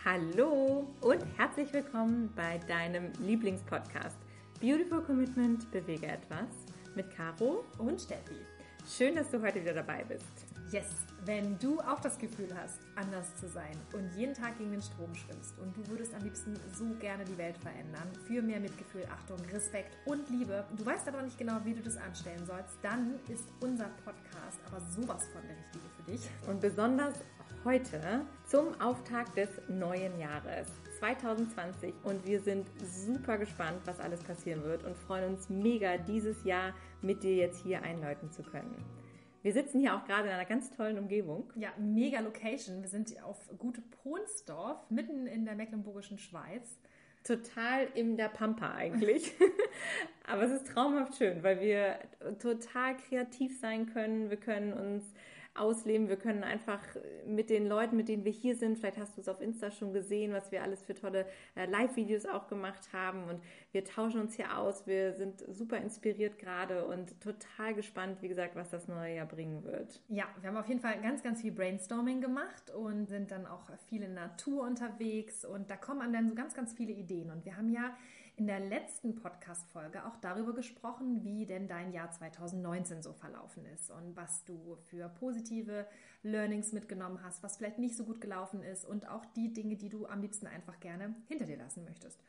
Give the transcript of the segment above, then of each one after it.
Hallo und herzlich willkommen bei deinem Lieblingspodcast Beautiful Commitment, bewege etwas mit Caro und Steffi. Schön, dass du heute wieder dabei bist. Yes, wenn du auch das Gefühl hast, anders zu sein und jeden Tag gegen den Strom schwimmst und du würdest am liebsten so gerne die Welt verändern, für mehr Mitgefühl, Achtung, Respekt und Liebe, du weißt aber nicht genau, wie du das anstellen sollst, dann ist unser Podcast aber sowas von der Richtige für dich. Und besonders heute zum Auftakt des neuen Jahres 2020 und wir sind super gespannt, was alles passieren wird und freuen uns mega, dieses Jahr mit dir jetzt hier einläuten zu können. Wir sitzen hier auch gerade in einer ganz tollen Umgebung. Ja, mega Location. Wir sind auf Gut Pohnsdorf, mitten in der mecklenburgischen Schweiz. Total in der Pampa eigentlich. Aber es ist traumhaft schön, weil wir total kreativ sein können. Wir können uns ausleben. Wir können einfach mit den Leuten, mit denen wir hier sind, vielleicht hast du es auf Insta schon gesehen, was wir alles für tolle Live-Videos auch gemacht haben und wir tauschen uns hier aus. Wir sind super inspiriert gerade und total gespannt, wie gesagt, was das neue Jahr bringen wird. Ja, wir haben auf jeden Fall ganz, ganz viel Brainstorming gemacht und sind dann auch viel in der Natur unterwegs und da kommen dann so ganz, ganz viele Ideen und wir haben ja in der letzten Podcast-Folge auch darüber gesprochen, wie denn dein Jahr 2019 so verlaufen ist und was du für positive Learnings mitgenommen hast, was vielleicht nicht so gut gelaufen ist und auch die Dinge, die du am liebsten einfach gerne hinter dir lassen möchtest.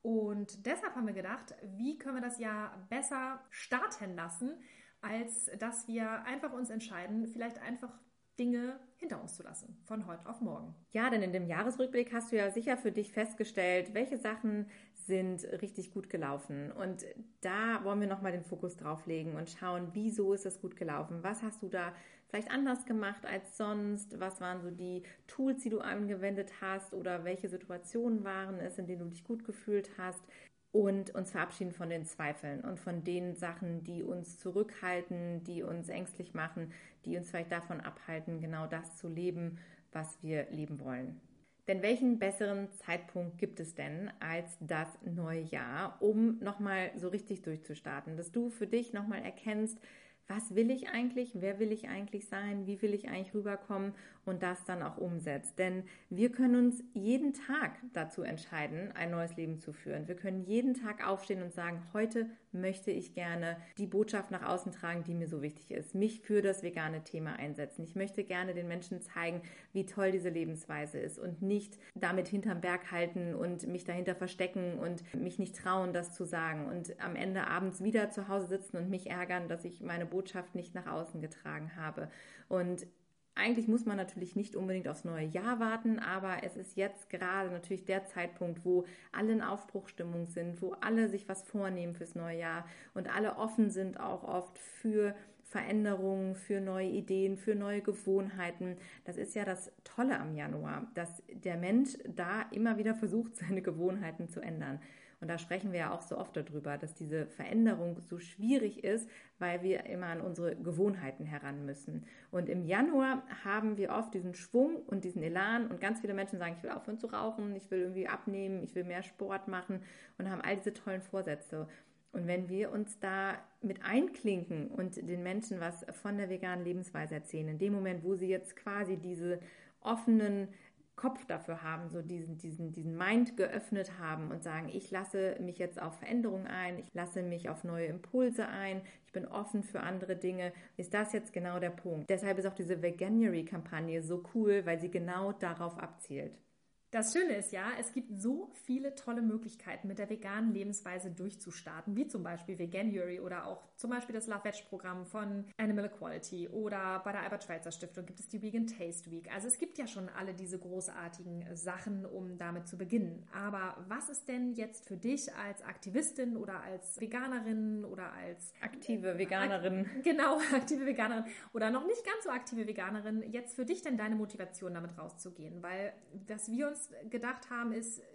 Und deshalb haben wir gedacht, wie können wir das Jahr besser starten lassen, als dass wir einfach uns entscheiden, vielleicht einfach Dinge hinter uns zu lassen, von heute auf morgen. Ja, denn in dem Jahresrückblick hast du ja sicher für dich festgestellt, welche Sachen sind richtig gut gelaufen. Und da wollen wir nochmal den Fokus drauf legen und schauen, wieso ist das gut gelaufen? Was hast du da vielleicht anders gemacht als sonst? Was waren so die Tools, die du angewendet hast? Oder welche Situationen waren es, in denen du dich gut gefühlt hast? Und uns verabschieden von den Zweifeln und von den Sachen, die uns zurückhalten, die uns ängstlich machen, die uns vielleicht davon abhalten, genau das zu leben, was wir leben wollen. Denn welchen besseren Zeitpunkt gibt es denn als das neue Jahr, um nochmal so richtig durchzustarten, dass du für dich nochmal erkennst, was will ich eigentlich, wer will ich eigentlich sein, wie will ich eigentlich rüberkommen und das dann auch umsetzt. Denn wir können uns jeden Tag dazu entscheiden, ein neues Leben zu führen. Wir können jeden Tag aufstehen und sagen, heute möchte ich gerne die Botschaft nach außen tragen, die mir so wichtig ist, mich für das vegane Thema einsetzen. Ich möchte gerne den Menschen zeigen, wie toll diese Lebensweise ist und nicht damit hinterm Berg halten und mich dahinter verstecken und mich nicht trauen, das zu sagen und am Ende abends wieder zu Hause sitzen und mich ärgern, dass ich meine Botschaft nicht nach außen getragen habe. Und eigentlich muss man natürlich nicht unbedingt aufs neue Jahr warten, aber es ist jetzt gerade natürlich der Zeitpunkt, wo alle in Aufbruchstimmung sind, wo alle sich was vornehmen fürs neue Jahr und alle offen sind auch oft für Veränderungen, für neue Ideen, für neue Gewohnheiten. Das ist ja das Tolle am Januar, dass der Mensch da immer wieder versucht, seine Gewohnheiten zu ändern. Und da sprechen wir ja auch so oft darüber, dass diese Veränderung so schwierig ist, weil wir immer an unsere Gewohnheiten heran müssen. Und im Januar haben wir oft diesen Schwung und diesen Elan und ganz viele Menschen sagen, ich will aufhören zu rauchen, ich will irgendwie abnehmen, ich will mehr Sport machen und haben all diese tollen Vorsätze. Und wenn wir uns da mit einklinken und den Menschen was von der veganen Lebensweise erzählen, in dem Moment, wo sie jetzt quasi diese offenen Kopf dafür haben, so diesen Mind geöffnet haben und sagen, ich lasse mich jetzt auf Veränderung ein, ich lasse mich auf neue Impulse ein, ich bin offen für andere Dinge, ist das jetzt genau der Punkt. Deshalb ist auch diese Veganuary-Kampagne so cool, weil sie genau darauf abzielt. Das Schöne ist ja, es gibt so viele tolle Möglichkeiten, mit der veganen Lebensweise durchzustarten, wie zum Beispiel Veganuary oder auch zum Beispiel das Love Veg-Programm von Animal Equality oder bei der Albert-Schweitzer-Stiftung gibt es die Vegan Taste Week. Also es gibt ja schon alle diese großartigen Sachen, um damit zu beginnen. Aber was ist denn jetzt für dich als Aktivistin oder als Veganerin oder als aktive Veganerin? Genau, aktive Veganerin oder noch nicht ganz so aktive Veganerin, jetzt für dich denn deine Motivation damit rauszugehen? Weil, dass wir uns gedacht haben, ist,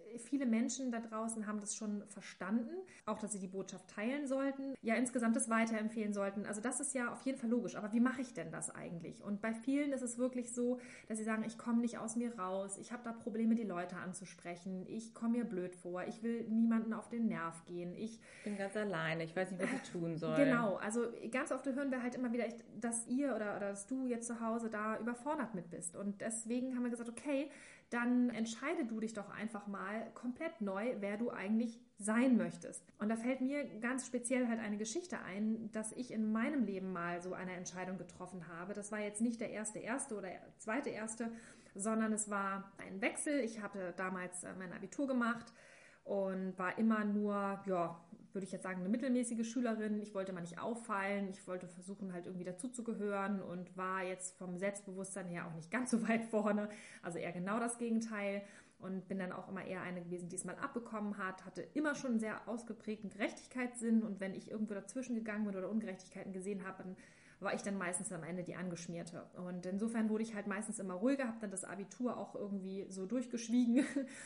viele Menschen da draußen haben das schon verstanden, auch dass sie die Botschaft teilen sollten, ja insgesamt das weiterempfehlen sollten. Also das ist ja auf jeden Fall logisch. Aber wie mache ich denn das eigentlich? Und bei vielen ist es wirklich so, dass sie sagen, ich komme nicht aus mir raus, ich habe da Probleme, die Leute anzusprechen, ich komme mir blöd vor, ich will niemanden auf den Nerv gehen, ich bin ganz alleine, ich weiß nicht, was ich tun soll. Genau, also ganz oft hören wir halt immer wieder, dass ihr oder dass du jetzt zu Hause da überfordert mit bist. Und deswegen haben wir gesagt, okay, dann entscheide du dich doch einfach mal komplett neu, wer du eigentlich sein möchtest. Und da fällt mir ganz speziell halt eine Geschichte ein, dass ich in meinem Leben mal so eine Entscheidung getroffen habe. Das war jetzt nicht der erste oder zweite erste, sondern es war ein Wechsel. Ich hatte damals mein Abitur gemacht und war immer nur, ja, würde ich jetzt sagen, eine mittelmäßige Schülerin. Ich wollte mal nicht auffallen, ich wollte versuchen, halt irgendwie dazuzugehören und war jetzt vom Selbstbewusstsein her auch nicht ganz so weit vorne, also eher genau das Gegenteil und bin dann auch immer eher eine gewesen, die es mal abbekommen hat, hatte immer schon einen sehr ausgeprägten Gerechtigkeitssinn und wenn ich irgendwo dazwischen gegangen bin oder Ungerechtigkeiten gesehen habe, dann war ich dann meistens am Ende die Angeschmierte. Und insofern wurde ich halt meistens immer ruhiger, habe dann das Abitur auch irgendwie so durchgeschwiegen.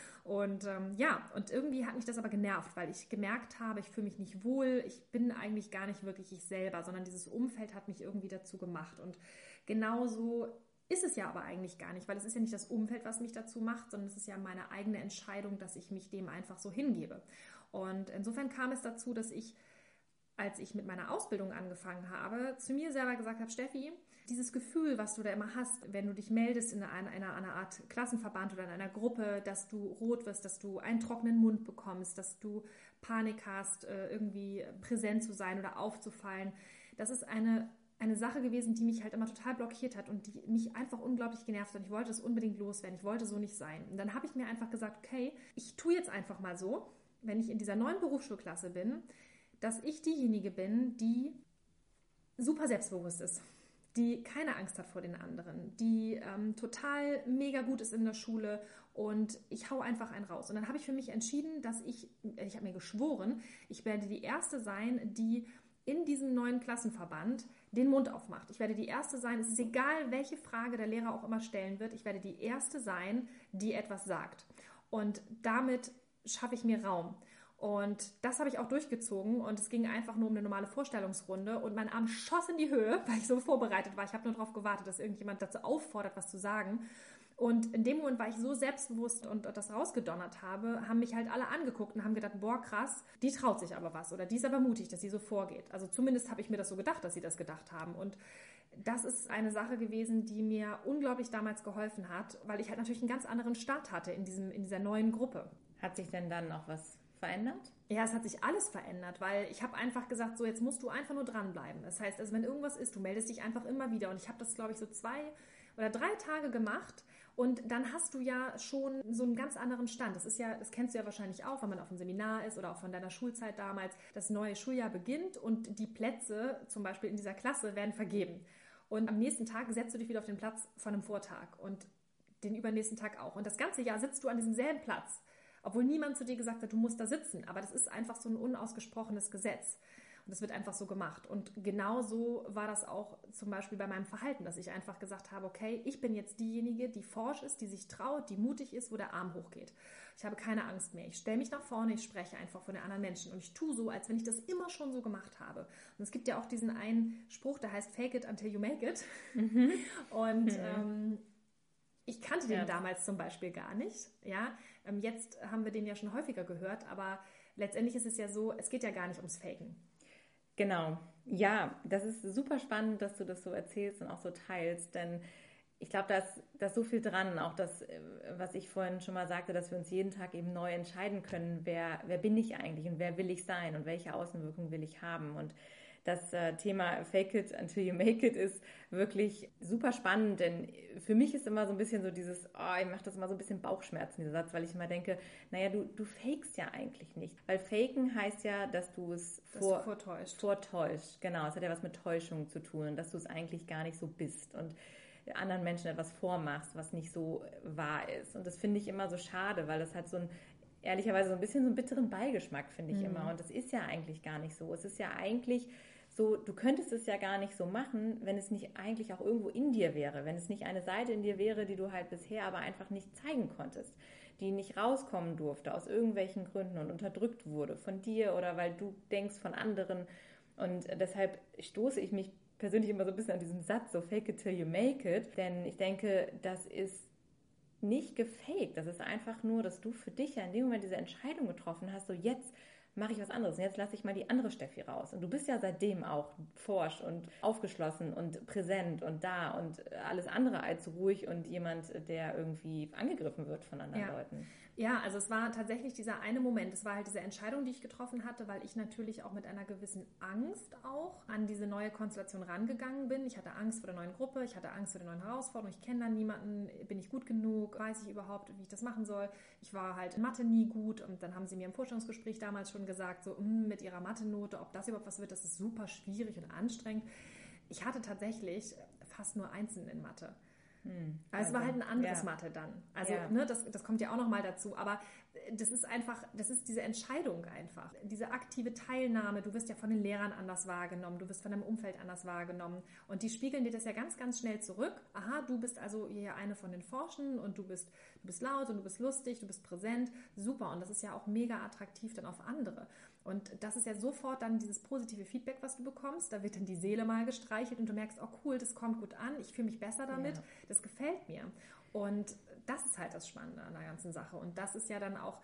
Und und irgendwie hat mich das aber genervt, weil ich gemerkt habe, ich fühle mich nicht wohl, ich bin eigentlich gar nicht wirklich ich selber, sondern dieses Umfeld hat mich irgendwie dazu gemacht. Und genauso ist es ja aber eigentlich gar nicht, weil es ist ja nicht das Umfeld, was mich dazu macht, sondern es ist ja meine eigene Entscheidung, dass ich mich dem einfach so hingebe. Und insofern kam es dazu, dass ich, als ich mit meiner Ausbildung angefangen habe, zu mir selber gesagt habe, Steffi, dieses Gefühl, was du da immer hast, wenn du dich meldest in einer Art Klassenverband oder in einer Gruppe, dass du rot wirst, dass du einen trockenen Mund bekommst, dass du Panik hast, irgendwie präsent zu sein oder aufzufallen, das ist eine Sache gewesen, die mich halt immer total blockiert hat und die mich einfach unglaublich genervt hat. Ich wollte es unbedingt loswerden, ich wollte so nicht sein. Und dann habe ich mir einfach gesagt, okay, ich tue jetzt einfach mal so, wenn ich in dieser neuen Berufsschulklasse bin, dass ich diejenige bin, die super selbstbewusst ist, die keine Angst hat vor den anderen, die total mega gut ist in der Schule und ich hau einfach einen raus. Und dann habe ich für mich entschieden, dass ich habe mir geschworen, ich werde die Erste sein, die in diesem neuen Klassenverband den Mund aufmacht. Ich werde die Erste sein, es ist egal, welche Frage der Lehrer auch immer stellen wird, ich werde die Erste sein, die etwas sagt. Und damit schaffe ich mir Raum. Und das habe ich auch durchgezogen und es ging einfach nur um eine normale Vorstellungsrunde und mein Arm schoss in die Höhe, weil ich so vorbereitet war. Ich habe nur darauf gewartet, dass irgendjemand dazu auffordert, was zu sagen. Und in dem Moment war ich so selbstbewusst und das rausgedonnert habe, haben mich halt alle angeguckt und haben gedacht, boah, krass, die traut sich aber was oder die ist aber mutig, dass sie so vorgeht. Also zumindest habe ich mir das so gedacht, dass sie das gedacht haben. Und das ist eine Sache gewesen, die mir unglaublich damals geholfen hat, weil ich halt natürlich einen ganz anderen Start hatte in dieser neuen Gruppe. Hat sich denn dann noch was verändert? Ja, es hat sich alles verändert, weil ich habe einfach gesagt, so jetzt musst du einfach nur dranbleiben. Das heißt, also wenn irgendwas ist, du meldest dich einfach immer wieder. Und ich habe das, glaube ich, so 2 oder 3 Tage gemacht und dann hast du ja schon so einen ganz anderen Stand. Das kennst du ja wahrscheinlich auch, wenn man auf einem Seminar ist oder auch von deiner Schulzeit damals. Das neue Schuljahr beginnt und die Plätze zum Beispiel in dieser Klasse werden vergeben. Und am nächsten Tag setzt du dich wieder auf den Platz von einem Vortag und den übernächsten Tag auch. Und das ganze Jahr sitzt du an diesem selben Platz. Obwohl niemand zu dir gesagt hat, du musst da sitzen. Aber das ist einfach so ein unausgesprochenes Gesetz. Und das wird einfach so gemacht. Und genau so war das auch zum Beispiel bei meinem Verhalten, dass ich einfach gesagt habe, okay, ich bin jetzt diejenige, die forsch ist, die sich traut, die mutig ist, wo der Arm hochgeht. Ich habe keine Angst mehr. Ich stelle mich nach vorne, ich spreche einfach von den anderen Menschen. Und ich tue so, als wenn ich das immer schon so gemacht habe. Und es gibt ja auch diesen einen Spruch, der heißt Fake it until you make it. Mhm. Und ich kannte den damals zum Beispiel gar nicht. Ja, jetzt haben wir den ja schon häufiger gehört, aber letztendlich ist es ja so, es geht ja gar nicht ums Faken. Genau. Ja, das ist super spannend, dass du das so erzählst und auch so teilst, denn ich glaube, da ist so viel dran, auch das, was ich vorhin schon mal sagte, dass wir uns jeden Tag eben neu entscheiden können, wer bin ich eigentlich und wer will ich sein und welche Außenwirkungen will ich haben. Und das Thema Fake it until you make it ist wirklich super spannend, denn für mich ist immer so ein bisschen so dieses, ich mache das immer so ein bisschen Bauchschmerzen, dieser Satz, weil ich immer denke, naja, du fakest ja eigentlich nicht. Weil faken heißt ja, dass du es vortäuscht. Genau, es hat ja was mit Täuschung zu tun, dass du es eigentlich gar nicht so bist und anderen Menschen etwas vormachst, was nicht so wahr ist. Und das finde ich immer so schade, weil das hat ehrlicherweise so ein bisschen so einen bitteren Beigeschmack, finde ich immer. Und das ist ja eigentlich gar nicht so. Es ist ja eigentlich so, du könntest es ja gar nicht so machen, wenn es nicht eigentlich auch irgendwo in dir wäre, wenn es nicht eine Seite in dir wäre, die du halt bisher aber einfach nicht zeigen konntest, die nicht rauskommen durfte aus irgendwelchen Gründen und unterdrückt wurde von dir oder weil du denkst von anderen. Und deshalb stoße ich mich persönlich immer so ein bisschen an diesem Satz, so fake it till you make it, denn ich denke, das ist nicht gefaked, das ist einfach nur, dass du für dich ja in dem Moment diese Entscheidung getroffen hast, so jetzt mache ich was anderes und jetzt lasse ich mal die andere Steffi raus. Und du bist ja seitdem auch forsch und aufgeschlossen und präsent und da und alles andere als ruhig und jemand, der irgendwie angegriffen wird von anderen Leuten. Ja, also es war tatsächlich dieser eine Moment, es war halt diese Entscheidung, die ich getroffen hatte, weil ich natürlich auch mit einer gewissen Angst auch an diese neue Konstellation rangegangen bin. Ich hatte Angst vor der neuen Gruppe, ich hatte Angst vor der neuen Herausforderung, ich kenne da niemanden, bin ich gut genug, weiß ich überhaupt, wie ich das machen soll. Ich war halt in Mathe nie gut und dann haben sie mir im Vorstellungsgespräch damals schon gesagt, so mit ihrer Mathe-Note, ob das überhaupt was wird, das ist super schwierig und anstrengend. Ich hatte tatsächlich fast nur Einsen in Mathe. Also es war halt ein anderes Mathe dann. Also das kommt ja auch nochmal dazu. Aber das ist einfach, das ist diese Entscheidung einfach. Diese aktive Teilnahme, du wirst ja von den Lehrern anders wahrgenommen, du wirst von deinem Umfeld anders wahrgenommen. Und die spiegeln dir das ja ganz, ganz schnell zurück. Aha, du bist also hier eine von den Forschenden und du bist laut und du bist lustig, du bist präsent. Super. Und das ist ja auch mega attraktiv dann auf andere. Und das ist ja sofort dann dieses positive Feedback, was du bekommst. Da wird dann die Seele mal gestreichelt und du merkst, oh cool, das kommt gut an, ich fühle mich besser damit, das gefällt mir. Und das ist halt das Spannende an der ganzen Sache. Und das ist ja dann auch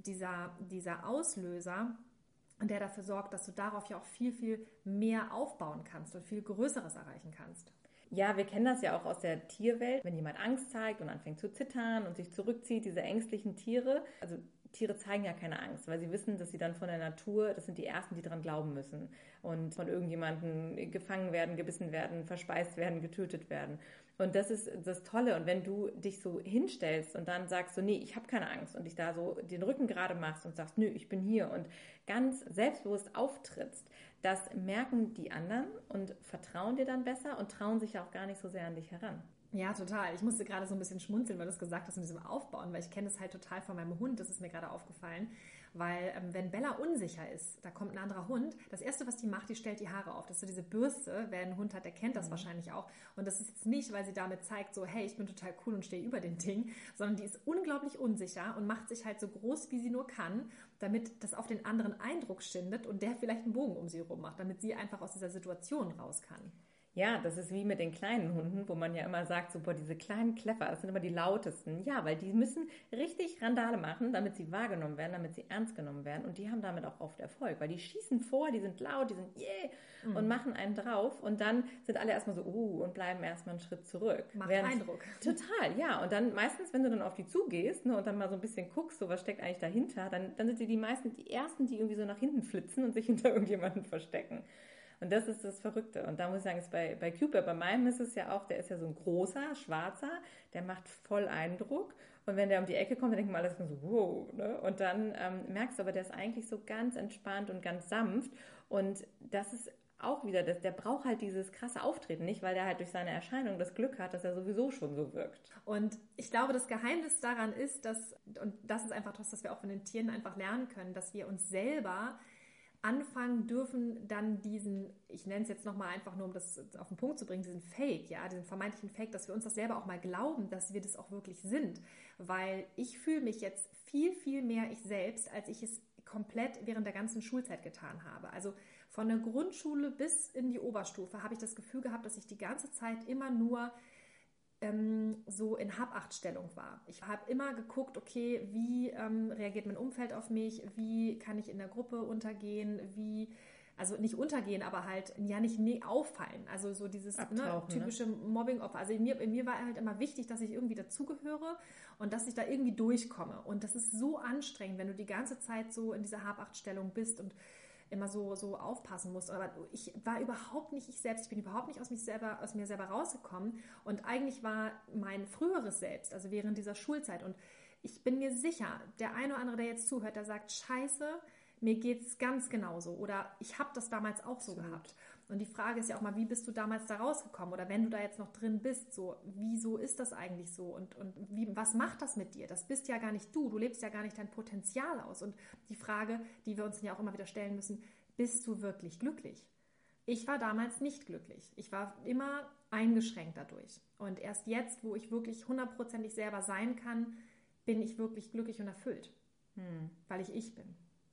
dieser Auslöser, der dafür sorgt, dass du darauf ja auch viel, viel mehr aufbauen kannst und viel Größeres erreichen kannst. Ja, wir kennen das ja auch aus der Tierwelt, wenn jemand Angst zeigt und anfängt zu zittern und sich zurückzieht, diese ängstlichen Tiere, also Tiere zeigen ja keine Angst, weil sie wissen, dass sie dann von der Natur, das sind die Ersten, die daran glauben müssen und von irgendjemandem gefangen werden, gebissen werden, verspeist werden, getötet werden. Und das ist das Tolle. Und wenn du dich so hinstellst und dann sagst so, nee, ich habe keine Angst und dich da so den Rücken gerade machst und sagst, nö, ich bin hier und ganz selbstbewusst auftrittst, das merken die anderen und vertrauen dir dann besser und trauen sich ja auch gar nicht so sehr an dich heran. Ja, total. Ich musste gerade so ein bisschen schmunzeln, weil du es gesagt hast mit diesem Aufbauen, weil ich kenne das halt total von meinem Hund, das ist mir gerade aufgefallen, weil wenn Bella unsicher ist, da kommt ein anderer Hund, das Erste, was die macht, die stellt die Haare auf. Das ist so diese Bürste, wer einen Hund hat, der kennt das wahrscheinlich auch. Und das ist jetzt nicht, weil sie damit zeigt, so hey, ich bin total cool und stehe über den Ding, sondern die ist unglaublich unsicher und macht sich halt so groß, wie sie nur kann, damit das auf den anderen Eindruck schindet und der vielleicht einen Bogen um sie herum macht, damit sie einfach aus dieser Situation raus kann. Ja, das ist wie mit den kleinen Hunden, wo man ja immer sagt, so, boah, diese kleinen Kläffer, das sind immer die lautesten. Ja, weil die müssen richtig Randale machen, damit sie wahrgenommen werden, damit sie ernst genommen werden. Und die haben damit auch oft Erfolg, weil die schießen vor, die sind laut, die sind und machen einen drauf. Und dann sind alle erstmal so, und bleiben erstmal einen Schritt zurück. Macht Eindruck. Total, ja. Und dann meistens, wenn du dann auf die zugehst, ne, und dann mal so ein bisschen guckst, so was steckt eigentlich dahinter, dann sind sie die Ersten, die irgendwie so nach hinten flitzen und sich hinter irgendjemanden verstecken. Und das ist das Verrückte. Und da muss ich sagen, ist bei Cooper, bei meinem ist es ja auch, der ist ja so ein großer, schwarzer, der macht voll Eindruck. Und wenn der um die Ecke kommt, dann denken wir alle so, wow. Ne? Und dann merkst du aber, der ist eigentlich so ganz entspannt und ganz sanft. Und das ist auch wieder, der braucht halt dieses krasse Auftreten nicht, weil der halt durch seine Erscheinung das Glück hat, dass er sowieso schon so wirkt. Und ich glaube, das Geheimnis daran ist, und das ist einfach das, was wir auch von den Tieren einfach lernen können, dass wir uns selber anfangen dürfen, dann diesen, ich nenne es jetzt nochmal einfach nur, um das auf den Punkt zu bringen, diesen Fake, ja, diesen vermeintlichen Fake, dass wir uns das selber auch mal glauben, dass wir das auch wirklich sind. Weil ich fühle mich jetzt viel, viel mehr ich selbst, als ich es komplett während der ganzen Schulzeit getan habe. Also von der Grundschule bis in die Oberstufe habe ich das Gefühl gehabt, dass ich die ganze Zeit immer nur so in Hab-Acht-Stellung war. Ich habe immer geguckt, okay, wie reagiert mein Umfeld auf mich, wie kann ich in der Gruppe untergehen, also nicht untergehen, aber halt ja nicht auffallen. Also so dieses typische Mobbing-Opfer. Also mir war halt immer wichtig, dass ich irgendwie dazugehöre und dass ich da irgendwie durchkomme. Und das ist so anstrengend, wenn du die ganze Zeit so in dieser Hab-Acht-Stellung bist und immer so aufpassen musst. Aber ich war überhaupt nicht ich selbst. Ich bin überhaupt nicht aus mir selber rausgekommen. Und eigentlich war mein früheres Selbst, also während dieser Schulzeit. Und ich bin mir sicher, der eine oder andere, der jetzt zuhört, der sagt, Scheiße, mir geht's ganz genauso. Oder ich habe das damals auch so gehabt. Und die Frage ist ja auch mal, wie bist du damals da rausgekommen? Oder wenn du da jetzt noch drin bist, so, wieso ist das eigentlich so? Und was macht das mit dir? Das bist ja gar nicht du. Du lebst ja gar nicht dein Potenzial aus. Und die Frage, die wir uns ja auch immer wieder stellen müssen, bist du wirklich glücklich? Ich war damals nicht glücklich. Ich war immer eingeschränkt dadurch. Und erst jetzt, wo ich wirklich hundertprozentig selber sein kann, bin ich wirklich glücklich und erfüllt, weil ich bin.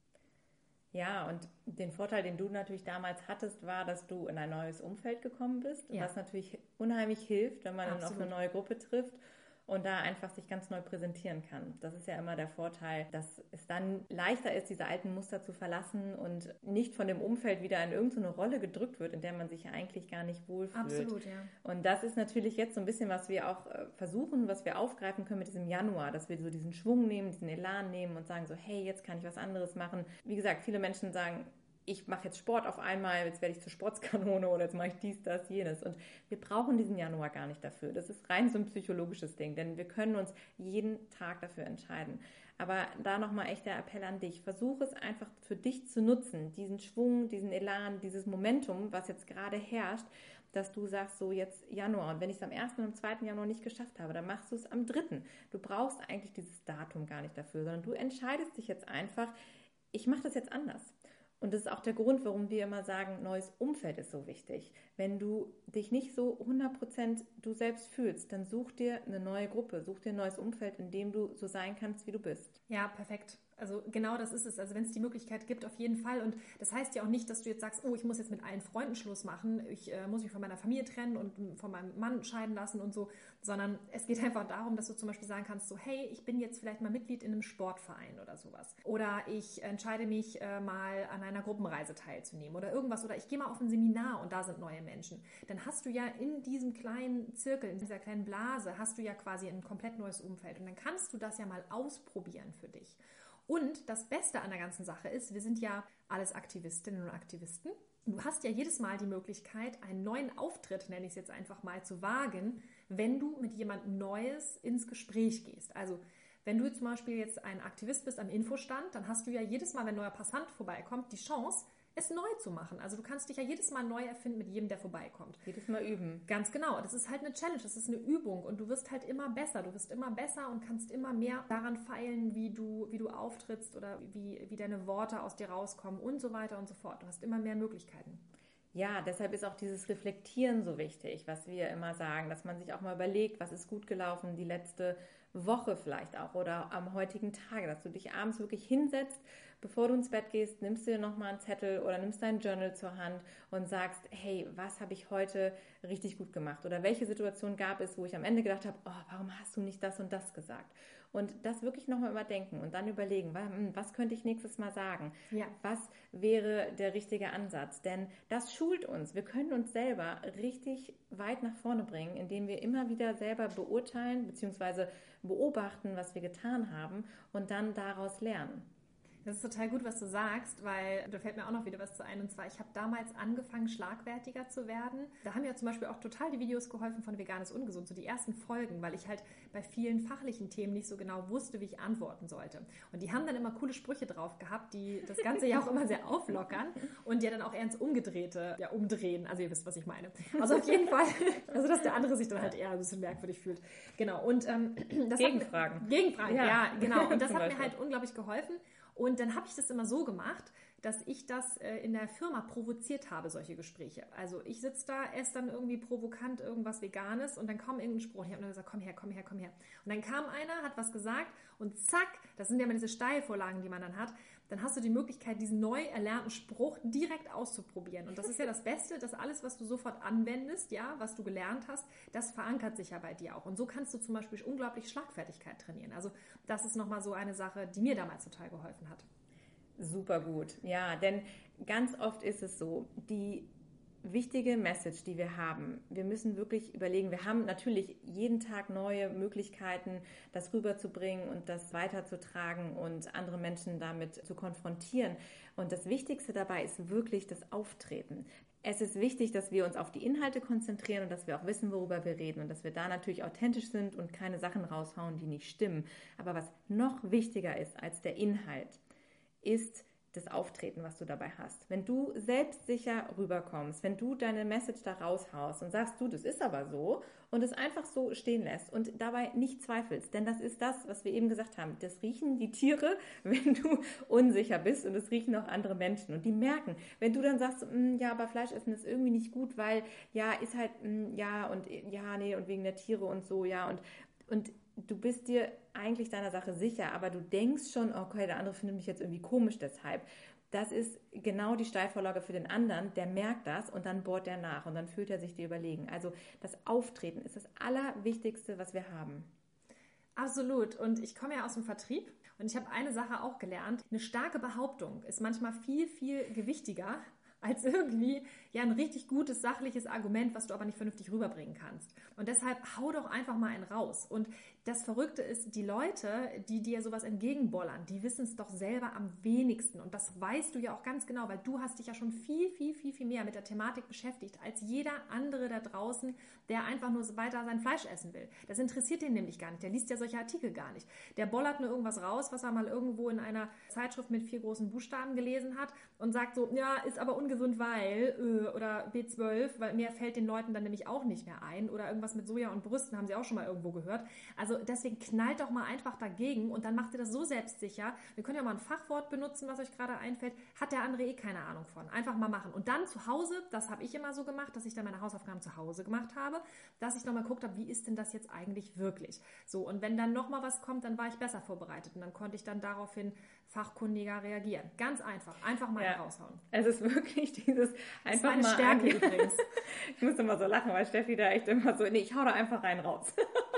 Ja, und den Vorteil, den du natürlich damals hattest, war, dass du in ein neues Umfeld gekommen bist, was natürlich unheimlich hilft, wenn man dann auf eine neue Gruppe trifft und da einfach sich ganz neu präsentieren kann. Das ist ja immer der Vorteil, dass es dann leichter ist, diese alten Muster zu verlassen und nicht von dem Umfeld wieder in irgendeine Rolle gedrückt wird, in der man sich ja eigentlich gar nicht wohlfühlt. Absolut, ja. Und das ist natürlich jetzt so ein bisschen, was wir auch versuchen, was wir aufgreifen können mit diesem Januar, dass wir so diesen Schwung nehmen, diesen Elan nehmen und sagen so, hey, jetzt kann ich was anderes machen. Wie gesagt, viele Menschen sagen, ich mache jetzt Sport auf einmal, jetzt werde ich zur Sportskanone oder jetzt mache ich dies, das, jenes. Und wir brauchen diesen Januar gar nicht dafür. Das ist rein so ein psychologisches Ding, denn wir können uns jeden Tag dafür entscheiden. Aber da nochmal echt der Appell an dich. Versuche es einfach für dich zu nutzen, diesen Schwung, diesen Elan, dieses Momentum, was jetzt gerade herrscht, dass du sagst, so jetzt Januar. Und wenn ich es am 1. und am 2. Januar nicht geschafft habe, dann machst du es am 3. Du brauchst eigentlich dieses Datum gar nicht dafür, sondern du entscheidest dich jetzt einfach, ich mache das jetzt anders. Und das ist auch der Grund, warum wir immer sagen, neues Umfeld ist so wichtig. Wenn du dich nicht so 100% du selbst fühlst, dann such dir eine neue Gruppe, such dir ein neues Umfeld, in dem du so sein kannst, wie du bist. Ja, perfekt. Also genau das ist es. Also wenn es die Möglichkeit gibt, auf jeden Fall. Und das heißt ja auch nicht, dass du jetzt sagst, oh, ich muss jetzt mit allen Freunden Schluss machen, ich muss mich von meiner Familie trennen und von meinem Mann scheiden lassen und so, sondern es geht einfach darum, dass du zum Beispiel sagen kannst, so hey, ich bin jetzt vielleicht mal Mitglied in einem Sportverein oder sowas. Oder ich entscheide mich mal an einer Gruppenreise teilzunehmen oder irgendwas. Oder ich gehe mal auf ein Seminar und da sind neue Menschen. Dann hast du ja in diesem kleinen Zirkel, in dieser kleinen Blase, hast du ja quasi ein komplett neues Umfeld. Und dann kannst du das ja mal ausprobieren für dich. Und das Beste an der ganzen Sache ist, wir sind ja alles Aktivistinnen und Aktivisten. Du hast ja jedes Mal die Möglichkeit, einen neuen Auftritt, nenne ich es jetzt einfach mal, zu wagen, wenn du mit jemandem Neues ins Gespräch gehst. Also wenn du zum Beispiel jetzt ein Aktivist bist am Infostand, dann hast du ja jedes Mal, wenn ein neuer Passant vorbeikommt, die Chance, es neu zu machen. Also du kannst dich ja jedes Mal neu erfinden mit jedem, der vorbeikommt. Jedes Mal üben. Ganz genau. Das ist halt eine Challenge, das ist eine Übung und du wirst halt immer besser. Du wirst immer besser und kannst immer mehr daran feilen, wie du auftrittst oder wie deine Worte aus dir rauskommen und so weiter und so fort. Du hast immer mehr Möglichkeiten. Ja, deshalb ist auch dieses Reflektieren so wichtig, was wir immer sagen, dass man sich auch mal überlegt, was ist gut gelaufen, die letzte Woche vielleicht auch oder am heutigen Tag, dass du dich abends wirklich hinsetzt, bevor du ins Bett gehst, nimmst dir nochmal einen Zettel oder nimmst dein Journal zur Hand und sagst, hey, was habe ich heute richtig gut gemacht? Oder welche Situation gab es, wo ich am Ende gedacht habe, oh, warum hast du nicht das und das gesagt? Und das wirklich nochmal überdenken und dann überlegen, was könnte ich nächstes Mal sagen? Ja. Was wäre der richtige Ansatz? Denn das schult uns. Wir können uns selber richtig weit nach vorne bringen, indem wir immer wieder selber beurteilen bzw. beobachten, was wir getan haben und dann daraus lernen. Das ist total gut, was du sagst, weil da fällt mir auch noch wieder was zu ein. Und zwar, ich habe damals angefangen, schlagfertiger zu werden. Da haben ja zum Beispiel auch total die Videos geholfen von Veganes Ungesund, so die ersten Folgen, weil ich halt bei vielen fachlichen Themen nicht so genau wusste, wie ich antworten sollte. Und die haben dann immer coole Sprüche drauf gehabt, die das Ganze ja auch immer sehr auflockern und ja dann auch eher ins Umgedrehte umdrehen. Also ihr wisst, was ich meine. Also auf jeden Fall, also dass der andere sich dann halt eher ein bisschen merkwürdig fühlt. Genau. Und das Gegenfragen. Gegenfragen, ja, genau. Und das hat mir halt unglaublich geholfen. Und dann habe ich das immer so gemacht, dass ich das in der Firma provoziert habe, solche Gespräche. Also ich sitze da, esse dann irgendwie provokant irgendwas Veganes und dann kommt irgendein Spruch. Ich habe dann gesagt, komm her, komm her, komm her. Und dann kam einer, hat was gesagt und zack, das sind ja immer diese Steilvorlagen, die man dann hat, dann hast du die Möglichkeit, diesen neu erlernten Spruch direkt auszuprobieren. Und das ist ja das Beste, dass alles, was du sofort anwendest, ja, was du gelernt hast, das verankert sich ja bei dir auch. Und so kannst du zum Beispiel unglaublich Schlagfertigkeit trainieren. Also das ist nochmal so eine Sache, die mir damals total geholfen hat. Super gut, ja, denn ganz oft ist es so, die wichtige Message, die wir haben, wir müssen wirklich überlegen, wir haben natürlich jeden Tag neue Möglichkeiten, das rüberzubringen und das weiterzutragen und andere Menschen damit zu konfrontieren. Und das Wichtigste dabei ist wirklich das Auftreten. Es ist wichtig, dass wir uns auf die Inhalte konzentrieren und dass wir auch wissen, worüber wir reden und dass wir da natürlich authentisch sind und keine Sachen raushauen, die nicht stimmen. Aber was noch wichtiger ist als der Inhalt, ist das Auftreten, was du dabei hast. Wenn du selbstsicher rüberkommst, wenn du deine Message da raushaust und sagst, du, das ist aber so und es einfach so stehen lässt und dabei nicht zweifelst, denn das ist das, was wir eben gesagt haben, das riechen die Tiere, wenn du unsicher bist und es riechen auch andere Menschen und die merken, wenn du dann sagst, ja, aber Fleisch essen ist irgendwie nicht gut, weil ja, ist halt, ja und ja, nee und wegen der Tiere und so, ja und du bist dir eigentlich deiner Sache sicher, aber du denkst schon, okay, der andere findet mich jetzt irgendwie komisch deshalb. Das ist genau die Steilvorlage für den anderen, der merkt das und dann bohrt er nach und dann fühlt er sich dir überlegen. Also das Auftreten ist das Allerwichtigste, was wir haben. Absolut. Und ich komme ja aus dem Vertrieb und ich habe eine Sache auch gelernt. Eine starke Behauptung ist manchmal viel, viel gewichtiger als irgendwie ein richtig gutes, sachliches Argument, was du aber nicht vernünftig rüberbringen kannst. Und deshalb hau doch einfach mal einen raus. Und das Verrückte ist, die Leute, die dir sowas entgegenbollern, die wissen es doch selber am wenigsten. Und das weißt du ja auch ganz genau, weil du hast dich ja schon viel, viel, viel, viel mehr mit der Thematik beschäftigt, als jeder andere da draußen, der einfach nur weiter sein Fleisch essen will. Das interessiert den nämlich gar nicht. Der liest ja solche Artikel gar nicht. Der bollert nur irgendwas raus, was er mal irgendwo in einer Zeitschrift mit 4 großen Buchstaben gelesen hat und sagt so, ja, ist aber ungesund, weil, oder B12, weil mehr fällt den Leuten dann nämlich auch nicht mehr ein. Oder irgendwas mit Soja und Brüsten haben sie auch schon mal irgendwo gehört. Also deswegen knallt doch mal einfach dagegen und dann macht ihr das so selbstsicher. Wir können ja mal ein Fachwort benutzen, was euch gerade einfällt. Hat der andere eh keine Ahnung von. Einfach mal machen. Und dann zu Hause, das habe ich immer so gemacht, dass ich dann meine Hausaufgaben zu Hause gemacht habe, dass ich nochmal geguckt habe, wie ist denn das jetzt eigentlich wirklich? So, und wenn dann nochmal was kommt, dann war ich besser vorbereitet und dann konnte ich dann daraufhin fachkundiger reagieren. Ganz einfach. Einfach mal raushauen. Es ist wirklich dieses einfach das ist meine Stärke übrigens. Ich muss immer so lachen, weil Steffi da echt immer so, nee, ich hau da einfach rein raus.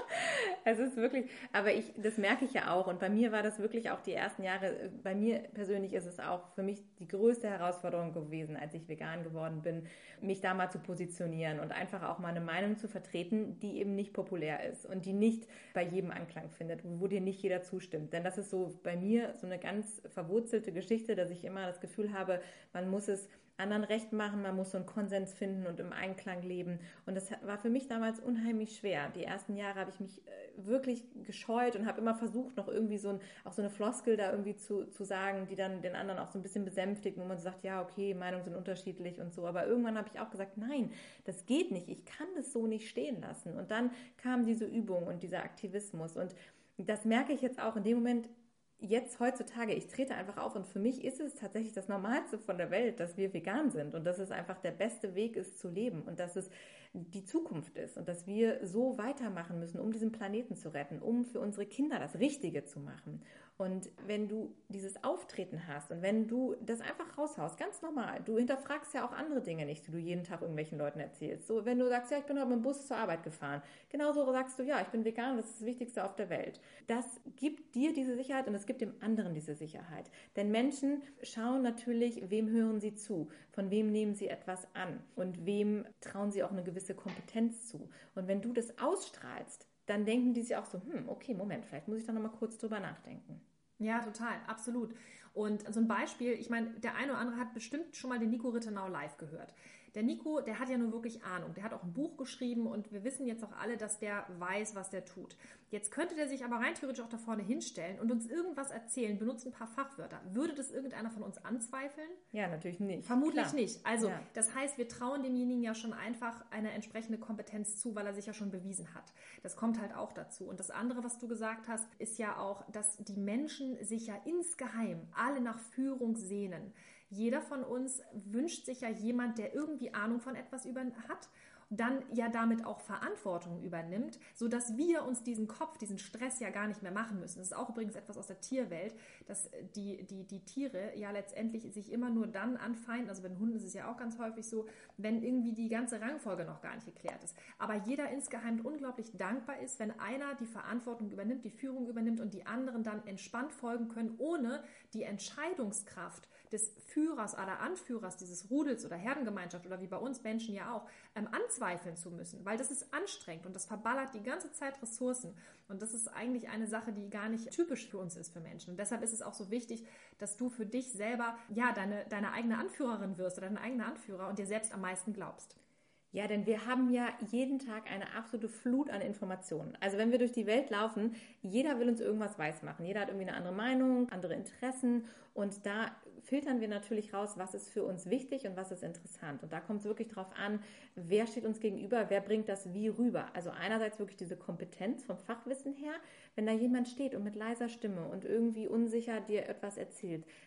Es ist wirklich, aber das merke ich ja auch und bei mir war das wirklich auch die ersten Jahre, bei mir persönlich ist es auch für mich die größte Herausforderung gewesen, als ich vegan geworden bin, mich da mal zu positionieren und einfach auch mal eine Meinung zu vertreten, die eben nicht populär ist und die nicht bei jedem Anklang findet, wo dir nicht jeder zustimmt. Denn das ist so bei mir so eine ganz verwurzelte Geschichte, dass ich immer das Gefühl habe, man muss es anderen recht machen, man muss so einen Konsens finden und im Einklang leben. Und das war für mich damals unheimlich schwer. Die ersten Jahre habe ich mich wirklich gescheut und habe immer versucht, noch irgendwie auch so eine Floskel da irgendwie zu sagen, die dann den anderen auch so ein bisschen besänftigt, wo man sagt, ja, okay, Meinungen sind unterschiedlich und so. Aber irgendwann habe ich auch gesagt, nein, das geht nicht. Ich kann das so nicht stehen lassen. Und dann kam diese Übung und dieser Aktivismus. Und das merke ich jetzt auch in dem Moment, jetzt heutzutage, ich trete einfach auf und für mich ist es tatsächlich das Normalste von der Welt, dass wir vegan sind und dass es einfach der beste Weg ist zu leben und dass es die Zukunft ist und dass wir so weitermachen müssen, um diesen Planeten zu retten, um für unsere Kinder das Richtige zu machen. Und wenn du dieses Auftreten hast und wenn du das einfach raushaust, ganz normal, du hinterfragst ja auch andere Dinge nicht, die du jeden Tag irgendwelchen Leuten erzählst. So, wenn du sagst, ja, ich bin heute mit dem Bus zur Arbeit gefahren, genauso sagst du, ja, ich bin vegan, das ist das Wichtigste auf der Welt. Das gibt dir diese Sicherheit und es gibt dem anderen diese Sicherheit. Denn Menschen schauen natürlich, wem hören sie zu, von wem nehmen sie etwas an und wem trauen sie auch eine gewisse Kompetenz zu. Und wenn du das ausstrahlst, dann denken die sich auch so, okay, Moment, vielleicht muss ich da nochmal kurz drüber nachdenken. Ja, total, absolut. Und so ein Beispiel, ich meine, der eine oder andere hat bestimmt schon mal den Nico Rittenau live gehört. Der Nico, der hat ja nun wirklich Ahnung. Der hat auch ein Buch geschrieben und wir wissen jetzt auch alle, dass der weiß, was der tut. Jetzt könnte der sich aber rein theoretisch auch da vorne hinstellen und uns irgendwas erzählen, benutzt ein paar Fachwörter. Würde das irgendeiner von uns anzweifeln? Ja, natürlich nicht. Vermutlich nicht. Also, das heißt, wir trauen demjenigen ja schon einfach eine entsprechende Kompetenz zu, weil er sich ja schon bewiesen hat. Das kommt halt auch dazu. Und das andere, was du gesagt hast, ist ja auch, dass die Menschen sich ja insgeheim alle nach Führung sehnen. Jeder von uns wünscht sich ja jemand, der irgendwie Ahnung von etwas hat, dann ja damit auch Verantwortung übernimmt, sodass wir uns diesen Stress ja gar nicht mehr machen müssen. Das ist auch übrigens etwas aus der Tierwelt, dass die Tiere ja letztendlich sich immer nur dann anfeinden, also bei den Hunden ist es ja auch ganz häufig so, wenn irgendwie die ganze Rangfolge noch gar nicht geklärt ist. Aber jeder insgeheim unglaublich dankbar ist, wenn einer die Verantwortung übernimmt, die Führung übernimmt und die anderen dann entspannt folgen können, ohne die Entscheidungskraft des Führers oder Anführers dieses Rudels oder Herdengemeinschaft oder wie bei uns Menschen ja auch, anzweifeln zu müssen, weil das ist anstrengend und das verballert die ganze Zeit Ressourcen und das ist eigentlich eine Sache, die gar nicht typisch für uns ist, für Menschen und deshalb ist es auch so wichtig, dass du für dich selber deine eigene Anführerin wirst oder dein eigener Anführer und dir selbst am meisten glaubst. Ja, denn wir haben ja jeden Tag eine absolute Flut an Informationen. Also wenn wir durch die Welt laufen, jeder will uns irgendwas weismachen. Jeder hat irgendwie eine andere Meinung, andere Interessen und da filtern wir natürlich raus, was ist für uns wichtig und was ist interessant. Und da kommt es wirklich drauf an, wer steht uns gegenüber, wer bringt das wie rüber. Also einerseits wirklich diese Kompetenz vom Fachwissen her, wenn da jemand steht und mit leiser Stimme und irgendwie unsicher dir etwas erzählt,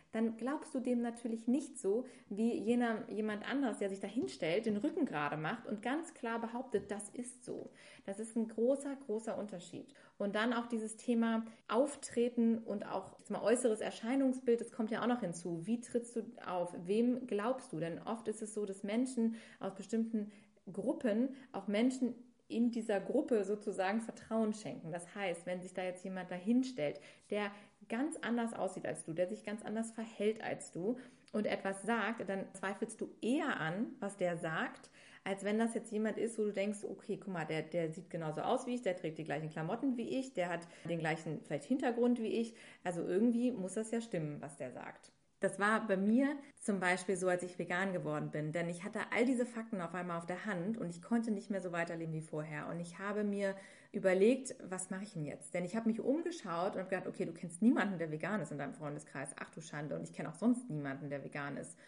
dann glaubst du dem natürlich nicht so, wie jemand anderes, der sich da hinstellt, den Rücken gerade macht und ganz klar behauptet, das ist so. Das ist ein großer, großer Unterschied. Und dann auch dieses Thema Auftreten und auch jetzt mal äußeres Erscheinungsbild, das kommt ja auch noch hinzu. Wie trittst du auf? Wem glaubst du? Denn oft ist es so, dass Menschen aus bestimmten Gruppen auch Menschen in dieser Gruppe sozusagen Vertrauen schenken. Das heißt, wenn sich da jetzt jemand dahinstellt, der ganz anders aussieht als du, der sich ganz anders verhält als du und etwas sagt, dann zweifelst du eher an, was der sagt, als wenn das jetzt jemand ist, wo du denkst, okay, guck mal, der sieht genauso aus wie ich, der trägt die gleichen Klamotten wie ich, der hat den gleichen vielleicht Hintergrund wie ich. Also irgendwie muss das ja stimmen, was der sagt. Das war bei mir zum Beispiel so, als ich vegan geworden bin, denn ich hatte all diese Fakten auf einmal auf der Hand und ich konnte nicht mehr so weiterleben wie vorher. Und ich habe mir überlegt, was mache ich denn jetzt? Denn ich habe mich umgeschaut und habe gedacht, okay, du kennst niemanden, der vegan ist in deinem Freundeskreis. Ach du Schande, und ich kenne auch sonst niemanden, der vegan ist.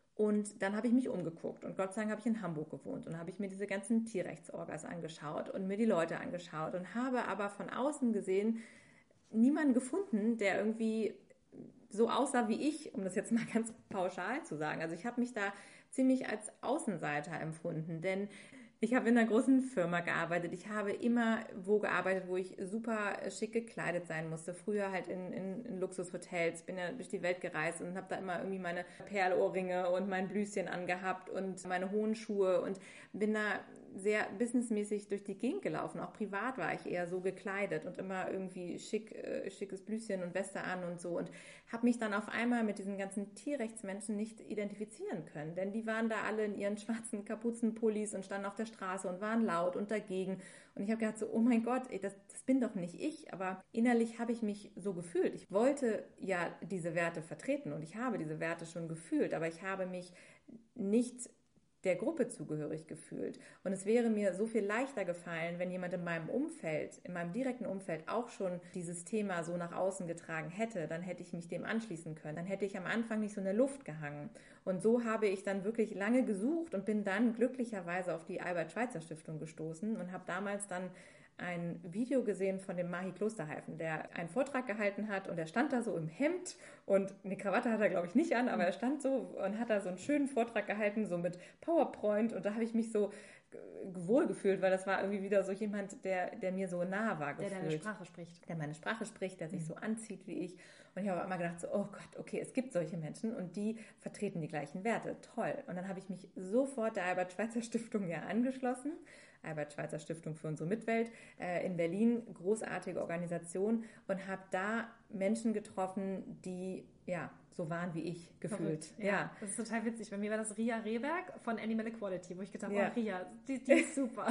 Und dann habe ich mich umgeguckt und Gott sei Dank habe ich in Hamburg gewohnt und habe ich mir diese ganzen Tierrechtsorgas angeschaut und mir die Leute angeschaut und habe aber von außen gesehen niemanden gefunden, der irgendwie so aussah wie ich, um das jetzt mal ganz pauschal zu sagen. Also ich habe mich da ziemlich als Außenseiter empfunden, denn ich habe in einer großen Firma gearbeitet. Ich habe immer wo gearbeitet, wo ich super schick gekleidet sein musste. Früher halt in Luxushotels. Bin ja durch die Welt gereist und habe da immer irgendwie meine Perlohrringe und mein Blüschen angehabt und meine hohen Schuhe und bin da sehr businessmäßig durch die Gegend gelaufen. Auch privat war ich eher so gekleidet und immer irgendwie schickes Blüschen und Weste an und so und habe mich dann auf einmal mit diesen ganzen Tierrechtsmenschen nicht identifizieren können, denn die waren da alle in ihren schwarzen Kapuzenpullis und standen auf der Straße und waren laut und dagegen und ich habe gedacht so, oh mein Gott, das bin doch nicht ich, aber innerlich habe ich mich so gefühlt. Ich wollte ja diese Werte vertreten und ich habe diese Werte schon gefühlt, aber ich habe mich nicht der Gruppe zugehörig gefühlt. Und es wäre mir so viel leichter gefallen, wenn jemand in meinem Umfeld, in meinem direkten Umfeld auch schon dieses Thema so nach außen getragen hätte, dann hätte ich mich dem anschließen können. Dann hätte ich am Anfang nicht so in der Luft gehangen. Und so habe ich dann wirklich lange gesucht und bin dann glücklicherweise auf die Albert-Schweitzer-Stiftung gestoßen und habe damals dann ein Video gesehen von dem Mahi Klosterhalfen, der einen Vortrag gehalten hat und er stand da so im Hemd und eine Krawatte hat er, glaube ich, nicht an, aber er stand so und hat da so einen schönen Vortrag gehalten, so mit PowerPoint und da habe ich mich so wohl gefühlt, weil das war irgendwie wieder so jemand, der mir so nah war gefühlt. Der deine Sprache spricht. Der meine Sprache spricht, der sich so anzieht wie ich. Und ich habe immer gedacht so, oh Gott, okay, es gibt solche Menschen und die vertreten die gleichen Werte. Toll. Und dann habe ich mich sofort der Albert-Schweitzer-Stiftung ja angeschlossen. Albert-Schweitzer-Stiftung für unsere Mitwelt in Berlin, großartige Organisation und habe da Menschen getroffen, die ja so waren wie ich gefühlt. Ja, das ist total witzig. Bei mir war das Ria Rehberg von Animal Equality, wo ich gedacht habe, oh Ria, die ist super.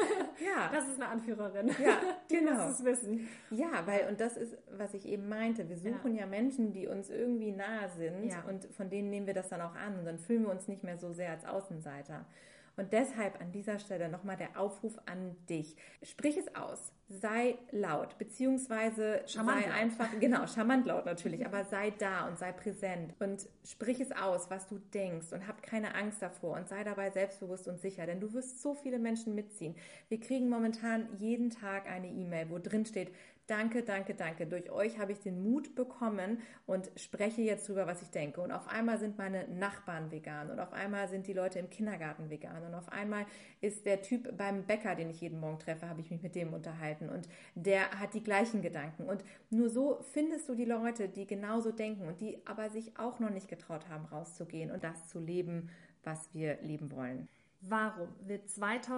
Ja. Das ist eine Anführerin. Ja, genau. Die muss es wissen. Ja, und das ist, was ich eben meinte. Wir suchen ja Menschen, die uns irgendwie nahe sind und von denen nehmen wir das dann auch an und dann fühlen wir uns nicht mehr so sehr als Außenseiter. Und deshalb an dieser Stelle nochmal der Aufruf an dich. Sprich es aus. Sei laut, beziehungsweise charmant sei einfach, genau, charmant laut natürlich, aber sei da und sei präsent und sprich es aus, was du denkst und hab keine Angst davor und sei dabei selbstbewusst und sicher, denn du wirst so viele Menschen mitziehen. Wir kriegen momentan jeden Tag eine E-Mail, wo drin steht, danke, danke, danke. Durch euch habe ich den Mut bekommen und spreche jetzt drüber, was ich denke. Und auf einmal sind meine Nachbarn vegan und auf einmal sind die Leute im Kindergarten vegan und auf einmal ist der Typ beim Bäcker, den ich jeden Morgen treffe, habe ich mich mit dem unterhalten und der hat die gleichen Gedanken. Und nur so findest du die Leute, die genauso denken und die aber sich auch noch nicht getraut haben, rauszugehen und das zu leben, was wir leben wollen. Warum wird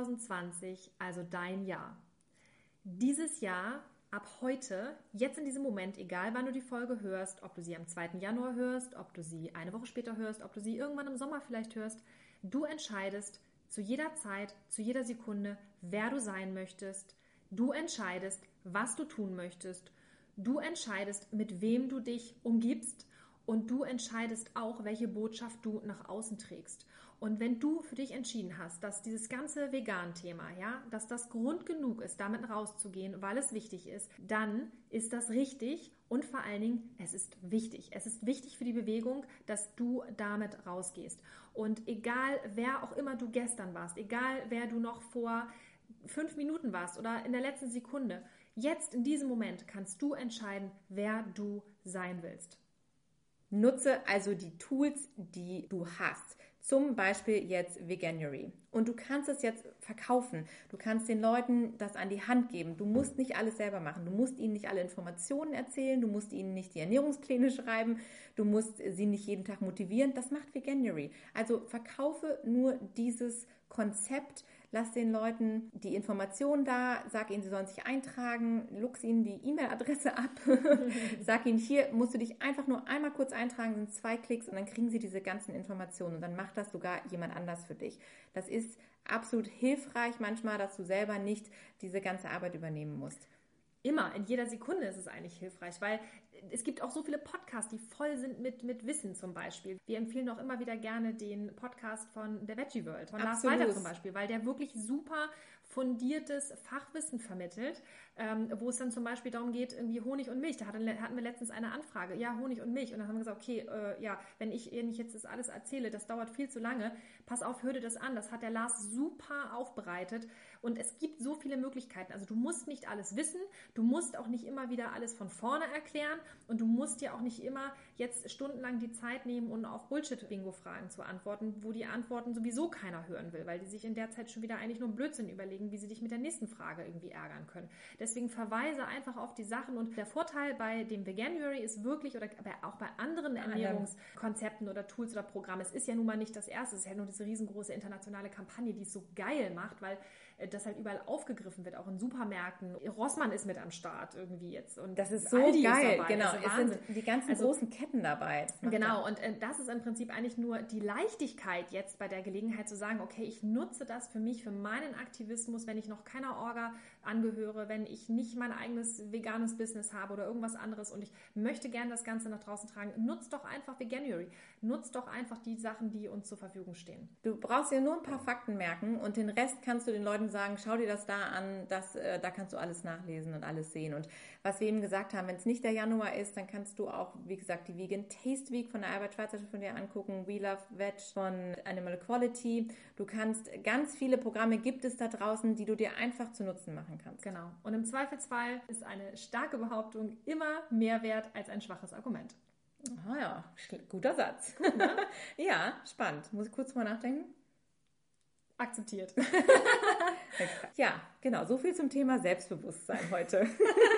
2020 also dein Jahr? Dieses Jahr ab heute, jetzt in diesem Moment, egal wann du die Folge hörst, ob du sie am 2. Januar hörst, ob du sie eine Woche später hörst, ob du sie irgendwann im Sommer vielleicht hörst, du entscheidest zu jeder Zeit, zu jeder Sekunde, wer du sein möchtest. Du entscheidest, was du tun möchtest. Du entscheidest, mit wem du dich umgibst und du entscheidest auch, welche Botschaft du nach außen trägst. Und wenn du für dich entschieden hast, dass dieses ganze Vegan-Thema, ja, dass das Grund genug ist, damit rauszugehen, weil es wichtig ist, dann ist das richtig und vor allen Dingen, es ist wichtig. Es ist wichtig für die Bewegung, dass du damit rausgehst. Und egal, wer auch immer du gestern warst, egal, wer du noch vor 5 Minuten warst oder in der letzten Sekunde, jetzt in diesem Moment kannst du entscheiden, wer du sein willst. Nutze also die Tools, die du hast. Zum Beispiel jetzt Veganuary. Und du kannst es jetzt verkaufen. Du kannst den Leuten das an die Hand geben. Du musst nicht alles selber machen. Du musst ihnen nicht alle Informationen erzählen. Du musst ihnen nicht die Ernährungspläne schreiben. Du musst sie nicht jeden Tag motivieren. Das macht Veganuary. Also verkaufe nur dieses Konzept. Lass den Leuten die Informationen da, sag ihnen, sie sollen sich eintragen, lux ihnen die E-Mail-Adresse ab, sag ihnen, hier musst du dich einfach nur einmal kurz eintragen, sind 2 Klicks und dann kriegen sie diese ganzen Informationen und dann macht das sogar jemand anders für dich. Das ist absolut hilfreich manchmal, dass du selber nicht diese ganze Arbeit übernehmen musst. Immer, in jeder Sekunde ist es eigentlich hilfreich, weil es gibt auch so viele Podcasts, die voll sind mit Wissen zum Beispiel. Wir empfehlen auch immer wieder gerne den Podcast von der Veggie World, von Lars Weiter zum Beispiel, weil der wirklich super fundiertes Fachwissen vermittelt, wo es dann zum Beispiel darum geht, irgendwie Honig und Milch. Da hatten wir letztens eine Anfrage, ja, Honig und Milch. Und dann haben wir gesagt, okay, wenn ich jetzt das alles erzähle, das dauert viel zu lange. Pass auf, hör dir das an. Das hat der Lars super aufbereitet. Und es gibt so viele Möglichkeiten. Also du musst nicht alles wissen, du musst auch nicht immer wieder alles von vorne erklären und du musst dir auch nicht immer jetzt stundenlang die Zeit nehmen, um auf Bullshit-Bingo-Fragen zu antworten, wo die Antworten sowieso keiner hören will, weil die sich in der Zeit schon wieder eigentlich nur Blödsinn überlegen, wie sie dich mit der nächsten Frage irgendwie ärgern können. Deswegen verweise einfach auf die Sachen und der Vorteil bei dem Veganuary ist wirklich, oder auch bei anderen Ernährungskonzepten oder Tools oder Programmen, es ist ja nun mal nicht das erste, es ist ja nur diese riesengroße internationale Kampagne, die es so geil macht, weil das halt überall aufgegriffen wird, auch in Supermärkten. Rossmann ist mit am Start irgendwie jetzt. Und das ist so Aldi geil, ist dabei. genau. Es sind die ganzen großen Ketten dabei. Genau, und das ist im Prinzip eigentlich nur die Leichtigkeit jetzt bei der Gelegenheit zu sagen, okay, ich nutze das für mich, für meinen Aktivismus, wenn ich noch keiner Orga angehöre, wenn ich nicht mein eigenes veganes Business habe oder irgendwas anderes und ich möchte gerne das Ganze nach draußen tragen, nutzt doch einfach Veganuary. Nutzt doch einfach die Sachen, die uns zur Verfügung stehen. Du brauchst dir nur ein paar Fakten merken und den Rest kannst du den Leuten sagen, schau dir das da an, da kannst du alles nachlesen und alles sehen. Und was wir eben gesagt haben, wenn es nicht der Januar ist, dann kannst du auch, wie gesagt, die Vegan Taste Week von der Albert Schweitzer von dir angucken, We Love Veg von Animal Equality. Du kannst, ganz viele Programme gibt es da draußen, die du dir einfach zu Nutzen machen kannst. Genau. Und im Zweifelsfall ist eine starke Behauptung immer mehr wert als ein schwaches Argument. Ah ja, guter Satz. Ne? Ja, spannend. Muss ich kurz mal nachdenken? Akzeptiert. Ja, genau. So viel zum Thema Selbstbewusstsein heute.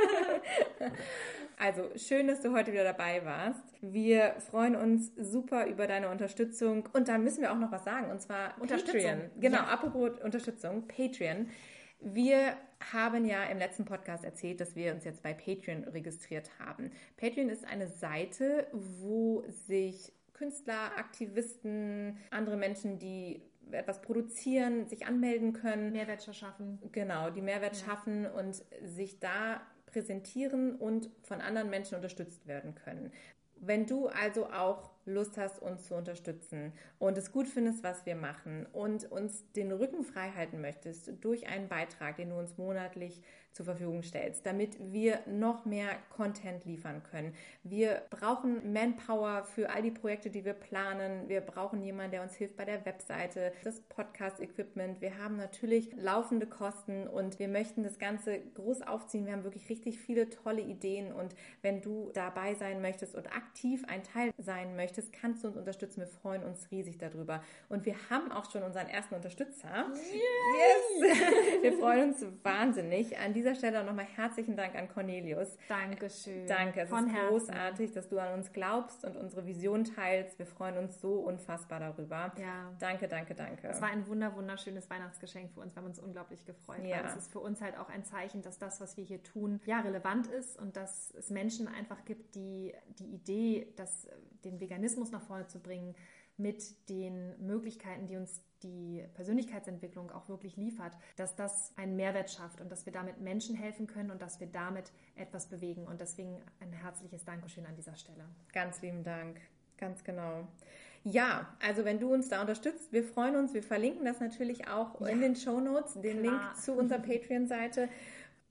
Also, schön, dass du heute wieder dabei warst. Wir freuen uns super über deine Unterstützung. Und da müssen wir auch noch was sagen, und zwar Patreon. Genau, ja. Apropos Unterstützung, Patreon. Wir haben ja im letzten Podcast erzählt, dass wir uns jetzt bei Patreon registriert haben. Patreon ist eine Seite, wo sich Künstler, Aktivisten, andere Menschen, die etwas produzieren, sich anmelden können. Mehrwert schaffen. Genau, die Mehrwert schaffen und sich da präsentieren und von anderen Menschen unterstützt werden können. Wenn du also auch Lust hast, uns zu unterstützen und es gut findest, was wir machen und uns den Rücken frei halten möchtest durch einen Beitrag, den du uns monatlich zur Verfügung stellst, damit wir noch mehr Content liefern können. Wir brauchen Manpower für all die Projekte, die wir planen. Wir brauchen jemanden, der uns hilft bei der Webseite, das Podcast-Equipment. Wir haben natürlich laufende Kosten und wir möchten das Ganze groß aufziehen. Wir haben wirklich richtig viele tolle Ideen und wenn du dabei sein möchtest und aktiv ein Teil sein möchtest, kannst du uns unterstützen. Wir freuen uns riesig darüber. Und wir haben auch schon unseren ersten Unterstützer. Yes! Wir freuen uns wahnsinnig. An dieser Stelle nochmal herzlichen Dank an Cornelius. Dankeschön. Danke, es ist großartig, dass du an uns glaubst und unsere Vision teilst. Wir freuen uns so unfassbar darüber. Ja. Danke, danke, danke. Es war ein wunderschönes Weihnachtsgeschenk für uns. Wir haben uns unglaublich gefreut. Ja. Weil es ist für uns halt auch ein Zeichen, dass das, was wir hier tun, ja relevant ist und dass es Menschen einfach gibt, die Idee, den Veganismus nach vorne zu bringen, mit den Möglichkeiten, die uns die Persönlichkeitsentwicklung auch wirklich liefert, dass das einen Mehrwert schafft und dass wir damit Menschen helfen können und dass wir damit etwas bewegen. Und deswegen ein herzliches Dankeschön an dieser Stelle. Ganz lieben Dank. Ganz genau. Ja, also wenn du uns da unterstützt, wir freuen uns. Wir verlinken das natürlich auch in den Shownotes, den Link zu unserer Patreon-Seite.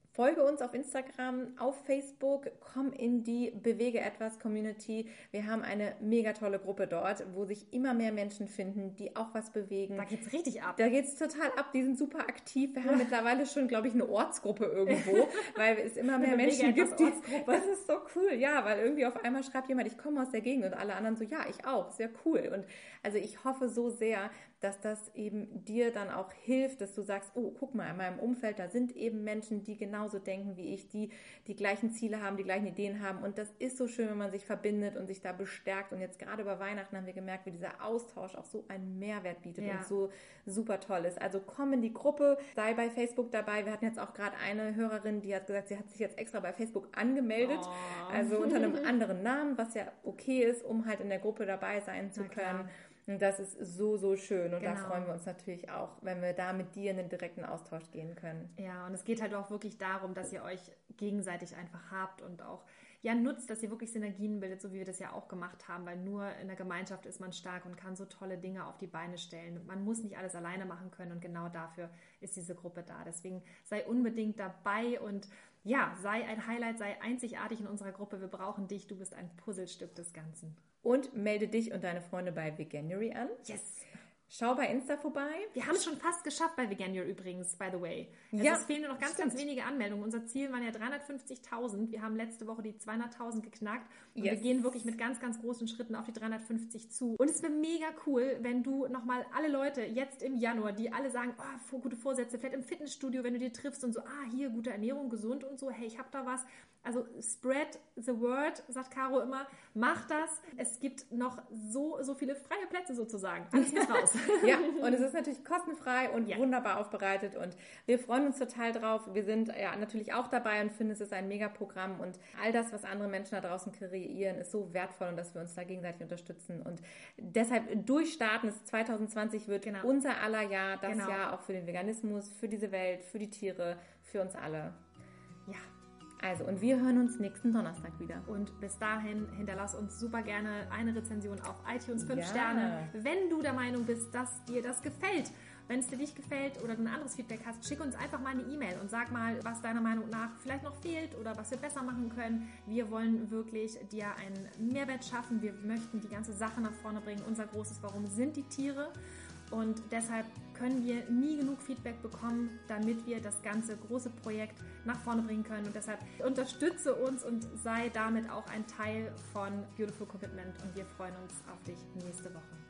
Folge uns auf Instagram, auf Facebook, komm in die Bewege etwas Community. Wir haben eine mega tolle Gruppe dort, wo sich immer mehr Menschen finden, die auch was bewegen. Da geht's richtig ab. Da geht's total ab. Die sind super aktiv. Wir haben mittlerweile schon, glaube ich, eine Ortsgruppe irgendwo, weil es immer mehr Menschen gibt. Das ist so cool, ja, weil irgendwie auf einmal schreibt jemand, ich komme aus der Gegend und alle anderen so, ja, ich auch, sehr cool. Und also ich hoffe so sehr, dass das eben dir dann auch hilft, dass du sagst, oh, guck mal, in meinem Umfeld, da sind eben Menschen, die genauso denken wie ich, die die gleichen Ziele haben, die gleichen Ideen haben. Und das ist so schön, wenn man sich verbindet und sich da bestärkt. Und jetzt gerade über Weihnachten haben wir gemerkt, wie dieser Austausch auch so einen Mehrwert bietet und so super toll ist. Also komm in die Gruppe, sei bei Facebook dabei. Wir hatten jetzt auch gerade eine Hörerin, die hat gesagt, sie hat sich jetzt extra bei Facebook angemeldet, also unter einem anderen Namen, was ja okay ist, um halt in der Gruppe dabei sein zu können. Und das ist so, so schön. Und da freuen wir uns natürlich auch, wenn wir da mit dir in den direkten Austausch gehen können. Ja, und es geht halt auch wirklich darum, dass ihr euch gegenseitig einfach habt und auch nutzt, dass ihr wirklich Synergien bildet, so wie wir das ja auch gemacht haben, weil nur in der Gemeinschaft ist man stark und kann so tolle Dinge auf die Beine stellen. Man muss nicht alles alleine machen können und genau dafür ist diese Gruppe da. Deswegen sei unbedingt dabei und sei ein Highlight, sei einzigartig in unserer Gruppe. Wir brauchen dich, du bist ein Puzzlestück des Ganzen. Und melde dich und deine Freunde bei Veganuary an. Yes! Schau bei Insta vorbei. Wir haben es schon fast geschafft bei Veganuary übrigens, by the way. Es fehlen nur noch ganz wenige Anmeldungen. Unser Ziel waren ja 350.000. Wir haben letzte Woche die 200.000 geknackt. Und wir gehen wirklich mit ganz, ganz großen Schritten auf die 350 zu. Und es wäre mega cool, wenn du nochmal alle Leute jetzt im Januar, die alle sagen, gute Vorsätze, vielleicht im Fitnessstudio, wenn du die triffst und so, hier, gute Ernährung, gesund und so, hey, ich habe da was. Also spread the word, sagt Caro immer, mach das. Es gibt noch so viele freie Plätze sozusagen. Alles muss raus. Ja, und es ist natürlich kostenfrei und wunderbar aufbereitet und wir freuen uns total drauf. Wir sind ja natürlich auch dabei und finden, es ist ein Megaprogramm und all das, was andere Menschen da draußen kreieren, ist so wertvoll und dass wir uns da gegenseitig unterstützen und deshalb durchstarten. 2020 wird unser aller Jahr, das Jahr auch für den Veganismus, für diese Welt, für die Tiere, für uns alle. Ja. Also, und wir hören uns nächsten Donnerstag wieder. Und bis dahin hinterlass uns super gerne eine Rezension auf iTunes, 5 Sterne. Wenn du der Meinung bist, dass dir das gefällt. Wenn es dir nicht gefällt oder du ein anderes Feedback hast, schick uns einfach mal eine E-Mail und sag mal, was deiner Meinung nach vielleicht noch fehlt oder was wir besser machen können. Wir wollen wirklich dir einen Mehrwert schaffen. Wir möchten die ganze Sache nach vorne bringen. Unser großes Warum sind die Tiere. Und deshalb können wir nie genug Feedback bekommen, damit wir das ganze große Projekt nach vorne bringen können. Und deshalb unterstütze uns und sei damit auch ein Teil von Beautiful Commitment. Und wir freuen uns auf dich nächste Woche.